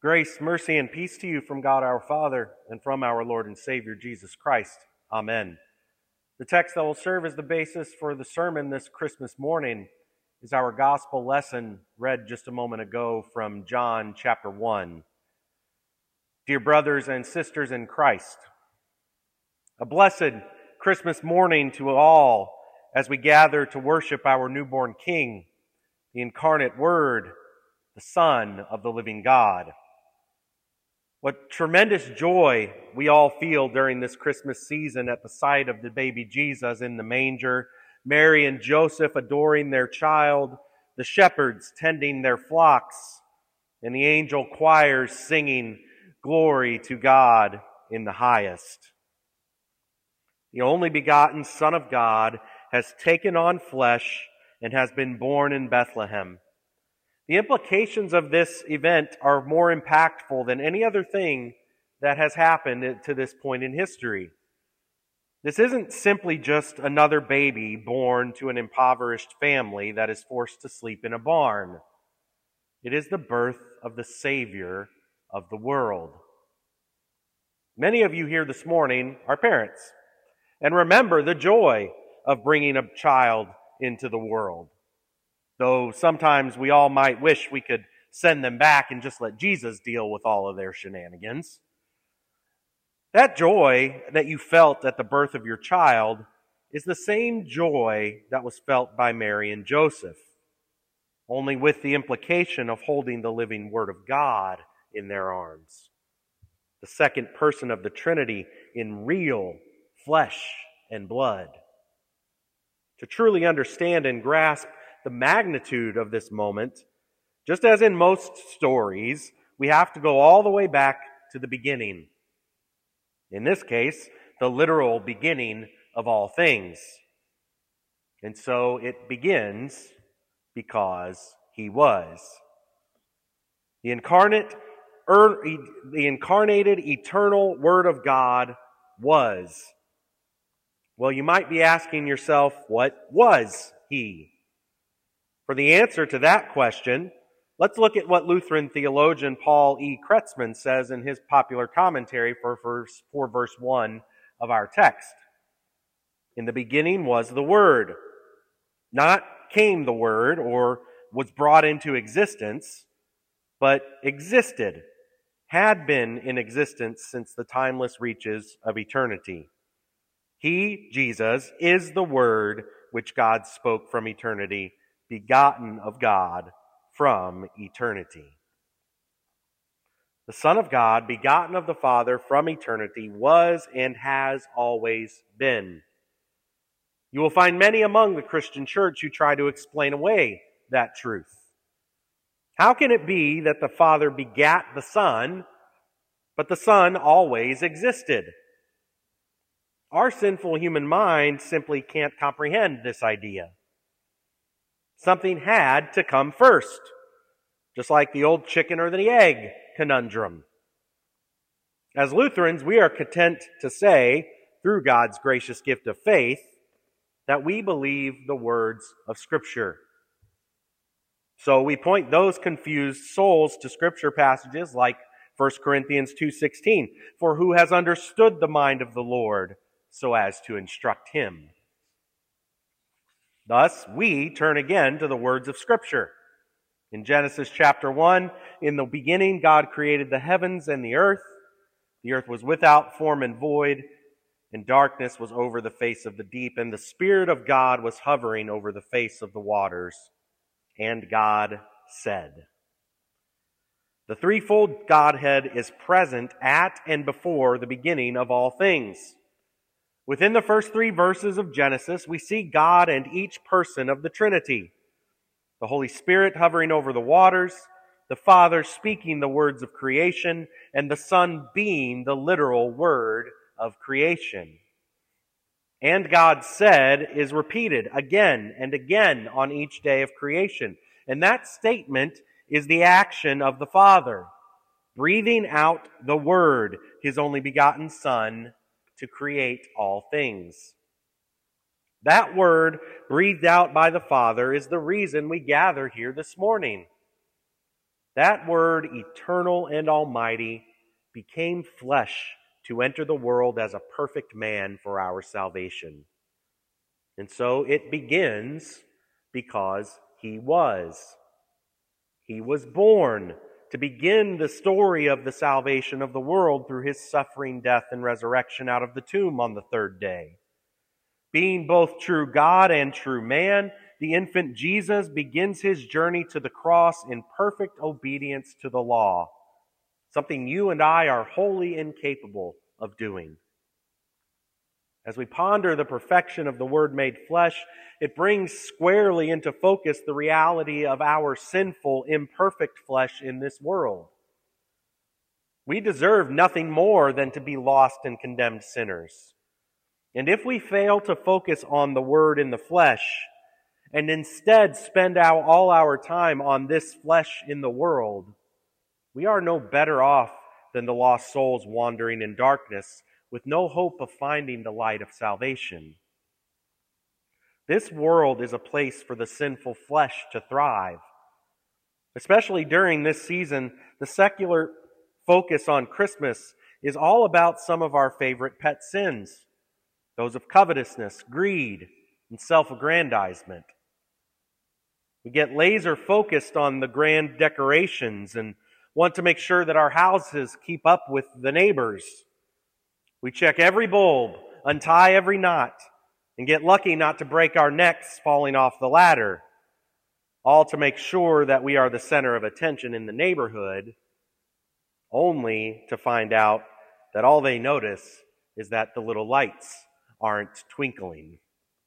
Grace, mercy, and peace to you from God our Father and from our Lord and Savior Jesus Christ. Amen. The text that will serve as the basis for the sermon this Christmas morning is our gospel lesson read just a moment ago from John chapter 1. Dear brothers and sisters in Christ, a blessed Christmas morning to all as we gather to worship our newborn King, the incarnate Word, the Son of the living God. What tremendous joy we all feel during this Christmas season at the sight of the baby Jesus in the manger, Mary and Joseph adoring their child, the shepherds tending their flocks, and the angel choirs singing glory to God in the highest. The only begotten Son of God has taken on flesh and has been born in Bethlehem. The implications of this event are more impactful than any other thing that has happened to this point in history. This isn't simply just another baby born to an impoverished family that is forced to sleep in a barn. It is the birth of the Savior of the world. Many of you here this morning are parents and remember the joy of bringing a child into the world. Though sometimes we all might wish we could send them back and just let Jesus deal with all of their shenanigans. That joy that you felt at the birth of your child is the same joy that was felt by Mary and Joseph, only with the implication of holding the living Word of God in their arms. The second person of the Trinity in real flesh and blood. To truly understand and grasp the magnitude of this moment, just as in most stories, we have to go all the way back to the beginning. In this case, the literal beginning of all things. And so it begins because He was. The incarnated eternal Word of God was. Well, you might be asking yourself, what was He? For the answer to that question, let's look at what Lutheran theologian Paul E. Kretzmann says in his popular commentary for verse 1 of our text. In the beginning was the Word. Not came the Word or was brought into existence, but existed, had been in existence since the timeless reaches of eternity. He, Jesus, is the Word which God spoke from eternity, begotten of God from eternity. The Son of God, begotten of the Father from eternity, was and has always been. You will find many among the Christian church who try to explain away that truth. How can it be that the Father begat the Son, but the Son always existed? Our sinful human mind simply can't comprehend this idea. Something had to come first, just like the old chicken or the egg conundrum. As Lutherans, we are content to say, through God's gracious gift of faith, that we believe the words of Scripture. So we point those confused souls to Scripture passages like 1 Corinthians 2:16, for who has understood the mind of the Lord so as to instruct him? Thus, we turn again to the words of Scripture. In Genesis chapter 1, in the beginning God created the heavens and the earth. The earth was without form and void, and darkness was over the face of the deep, and the Spirit of God was hovering over the face of the waters. And God said. The threefold Godhead is present at and before the beginning of all things. Within the first 3 verses of Genesis, we see God and each person of the Trinity. The Holy Spirit hovering over the waters, the Father speaking the words of creation, and the Son being the literal word of creation. And God said is repeated again and again on each day of creation. And that statement is the action of the Father, breathing out the Word, His only begotten Son, to create all things. That word, breathed out by the Father, is the reason we gather here this morning. That Word, eternal and almighty, became flesh to enter the world as a perfect man for our salvation. And so it begins because he was. He was born to begin the story of the salvation of the world through his suffering, death, and resurrection out of the tomb on the third day. Being both true God and true man, the infant Jesus begins his journey to the cross in perfect obedience to the law, something you and I are wholly incapable of doing. As we ponder the perfection of the Word made flesh, it brings squarely into focus the reality of our sinful, imperfect flesh in this world. We deserve nothing more than to be lost and condemned sinners. And if we fail to focus on the Word in the flesh, and instead spend all our time on this flesh in the world, we are no better off than the lost souls wandering in darkness with no hope of finding the light of salvation. This world is a place for the sinful flesh to thrive. Especially during this season, the secular focus on Christmas is all about some of our favorite pet sins, those of covetousness, greed, and self-aggrandizement. We get laser focused on the grand decorations and want to make sure that our houses keep up with the neighbors. We check every bulb, untie every knot, and get lucky not to break our necks falling off the ladder, all to make sure that we are the center of attention in the neighborhood, only to find out that all they notice is that the little lights aren't twinkling.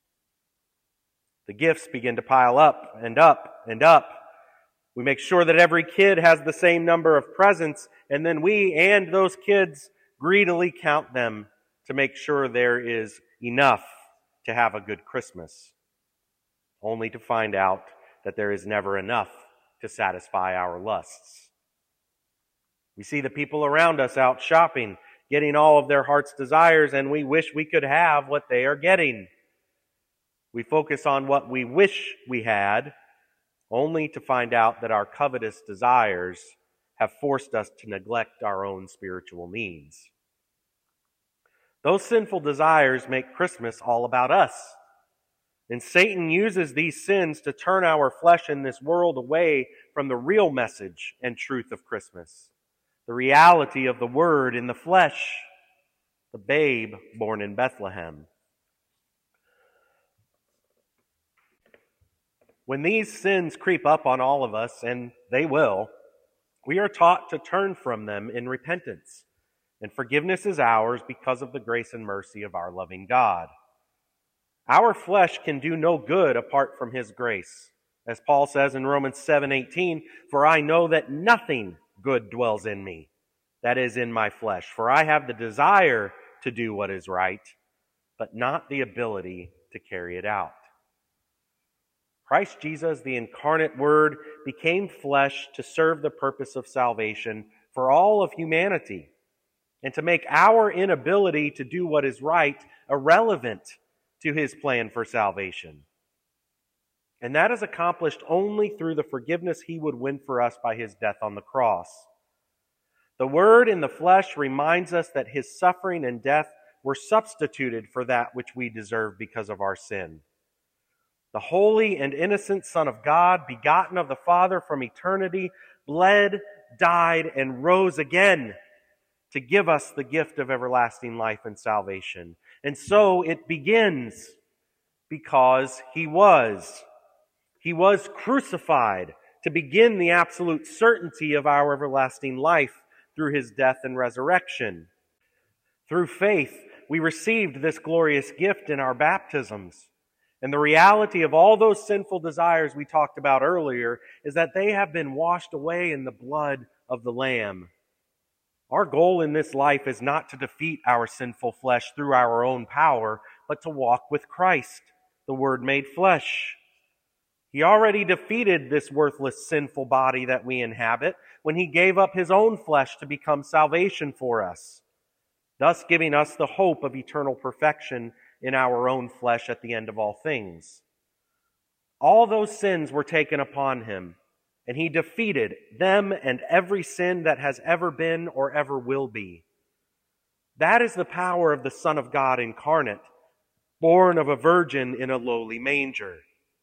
The gifts begin to pile up and up and up. We make sure that every kid has the same number of presents, and then we and those kids greedily count them to make sure there is enough to have a good Christmas, only to find out that there is never enough to satisfy our lusts. We see the people around us out shopping, getting all of their heart's desires, and we wish we could have what they are getting. We focus on what we wish we had, only to find out that our covetous desires have forced us to neglect our own spiritual needs. Those sinful desires make Christmas all about us. And Satan uses these sins to turn our flesh in this world away from the real message and truth of Christmas, the reality of the Word in the flesh, the babe born in Bethlehem. When these sins creep up on all of us, and they will, we are taught to turn from them in repentance. And forgiveness is ours because of the grace and mercy of our loving God. Our flesh can do no good apart from His grace. As Paul says in Romans 7:18, "For I know that nothing good dwells in me, that is, in my flesh. For I have the desire to do what is right, but not the ability to carry it out." Christ Jesus, the incarnate Word, became flesh to serve the purpose of salvation for all of humanity, and to make our inability to do what is right irrelevant to His plan for salvation. And that is accomplished only through the forgiveness He would win for us by His death on the cross. The Word in the flesh reminds us that His suffering and death were substituted for that which we deserve because of our sin. The holy and innocent Son of God, begotten of the Father from eternity, bled, died, and rose again to give us the gift of everlasting life and salvation. And so it begins because He was crucified to begin the absolute certainty of our everlasting life through His death and resurrection. Through faith, we received this glorious gift in our baptisms. And the reality of all those sinful desires we talked about earlier is that they have been washed away in the blood of the Lamb. Our goal in this life is not to defeat our sinful flesh through our own power, but to walk with Christ, the Word made flesh. He already defeated this worthless sinful body that we inhabit when He gave up His own flesh to become salvation for us, thus giving us the hope of eternal perfection in our own flesh at the end of all things. All those sins were taken upon Him, and he defeated them and every sin that has ever been or ever will be. That is the power of the Son of God incarnate, born of a virgin in a lowly manger.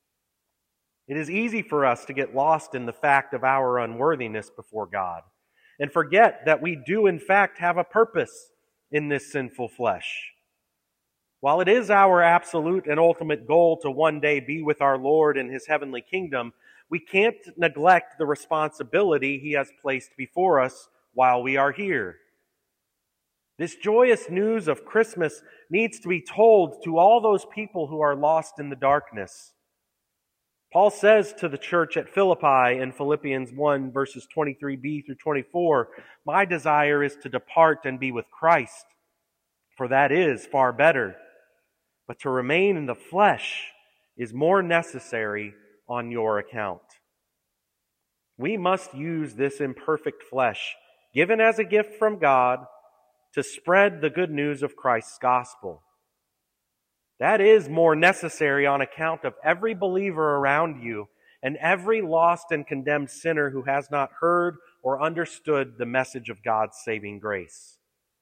It is easy for us to get lost in the fact of our unworthiness before God and forget that we do in fact have a purpose in this sinful flesh. While it is our absolute and ultimate goal to one day be with our Lord in His heavenly kingdom, we can't neglect the responsibility He has placed before us while we are here. This joyous news of Christmas needs to be told to all those people who are lost in the darkness. Paul says to the church at Philippi in Philippians 1, verses 23b through 24, "My desire is to depart and be with Christ, for that is far better. But to remain in the flesh is more necessary on your account." We must use this imperfect flesh, given as a gift from God, to spread the good news of Christ's gospel. That is more necessary on account of every believer around you and every lost and condemned sinner who has not heard or understood the message of God's saving grace.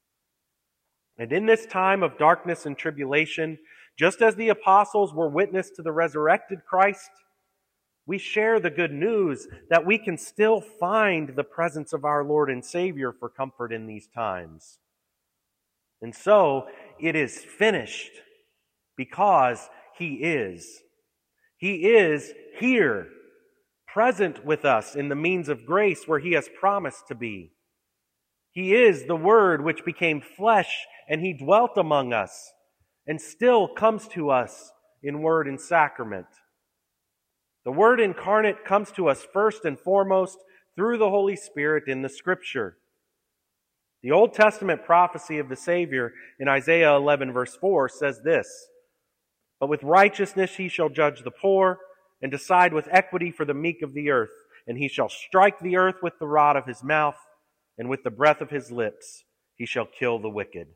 And in this time of darkness and tribulation, just as the apostles were witness to the resurrected Christ, we share the good news that we can still find the presence of our Lord and Savior for comfort in these times. And so, it is finished because He is. He is here, present with us in the means of grace where He has promised to be. He is the Word which became flesh, and He dwelt among us, and still comes to us in word and sacrament. The Word incarnate comes to us first and foremost through the Holy Spirit in the Scripture. The Old Testament prophecy of the Savior in Isaiah 11 verse 4 says this, "But with righteousness He shall judge the poor, and decide with equity for the meek of the earth. And He shall strike the earth with the rod of His mouth, and with the breath of His lips He shall kill the wicked."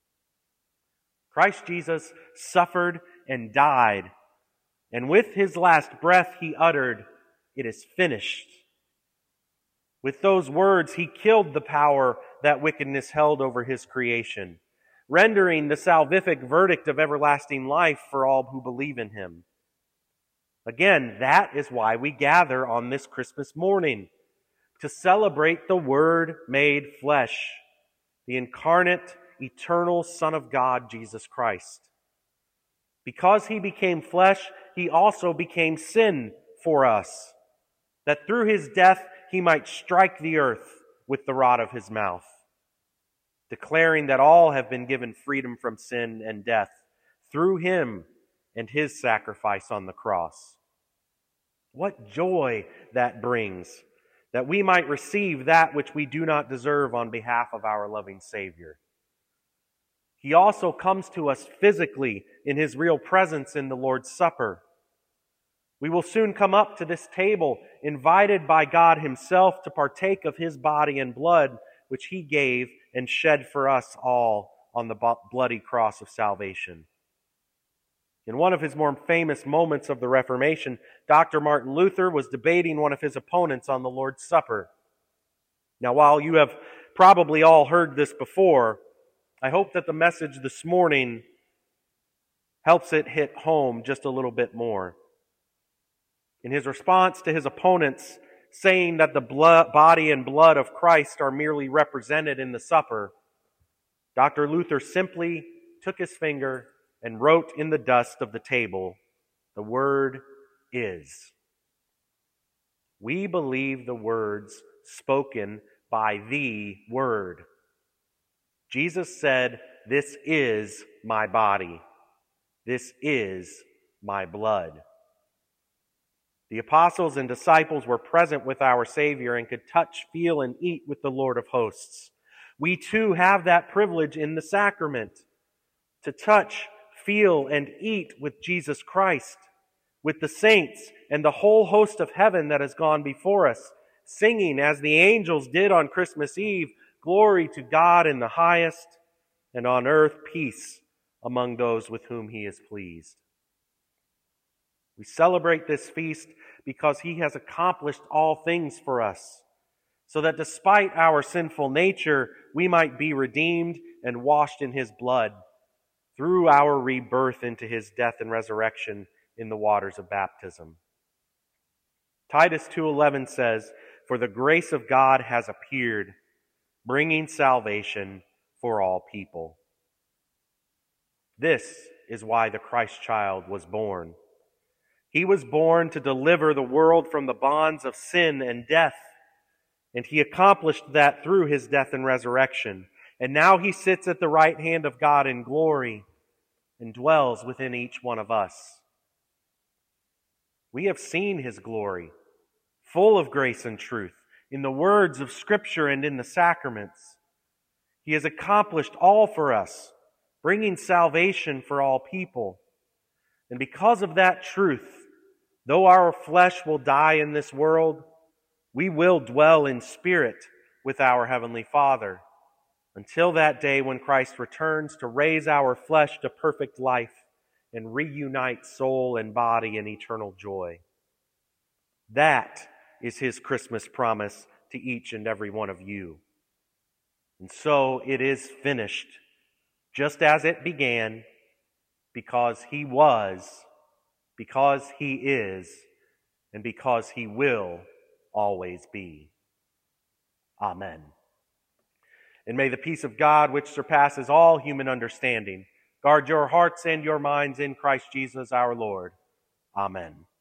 Christ Jesus suffered and died, and with His last breath He uttered, "It is finished." With those words, He killed the power that wickedness held over His creation, rendering the salvific verdict of everlasting life for all who believe in Him. Again, that is why we gather on this Christmas morning, to celebrate the Word made flesh, the incarnate, eternal Son of God, Jesus Christ. Because He became flesh, He also became sin for us, that through His death He might strike the earth with the rod of His mouth, declaring that all have been given freedom from sin and death through Him and His sacrifice on the cross. What joy that brings, that we might receive that which we do not deserve on behalf of our loving Savior. He also comes to us physically in His real presence in the Lord's Supper. We will soon come up to this table, invited by God Himself to partake of His body and blood, which He gave and shed for us all on the bloody cross of salvation. In one of his more famous moments of the Reformation, Dr. Martin Luther was debating one of his opponents on the Lord's Supper. Now, while you have probably all heard this before, I hope that the message this morning helps it hit home just a little bit more. In his response to his opponents saying that the body and blood of Christ are merely represented in the supper, Dr. Luther simply took his finger and wrote in the dust of the table, "The word is." We believe the words spoken by the Word. Jesus said, "This is my body. This is my blood." The apostles and disciples were present with our Savior and could touch, feel, and eat with the Lord of hosts. We too have that privilege in the sacrament to touch, feel, and eat with Jesus Christ, with the saints and the whole host of heaven that has gone before us, singing as the angels did on Christmas Eve, "Glory to God in the highest, and on earth peace among those with whom He is pleased." We celebrate this feast because he has accomplished all things for us, so that despite our sinful nature, we might be redeemed and washed in his blood through our rebirth into his death and resurrection in the waters of baptism. Titus 2:11 says, "For the grace of God has appeared, bringing salvation for all people." This is why the Christ child was born. He was born to deliver the world from the bonds of sin and death, and he accomplished that through his death and resurrection. And now he sits at the right hand of God in glory and dwells within each one of us. We have seen his glory, full of grace and truth, in the words of Scripture and in the sacraments. He has accomplished all for us, bringing salvation for all people. And because of that truth, though our flesh will die in this world, we will dwell in spirit with our Heavenly Father until that day when Christ returns to raise our flesh to perfect life and reunite soul and body in eternal joy. That is his Christmas promise to each and every one of you. And so it is finished, just as it began, because he was, because he is, and because he will always be. Amen. And may the peace of God, which surpasses all human understanding, guard your hearts and your minds in Christ Jesus our Lord. Amen.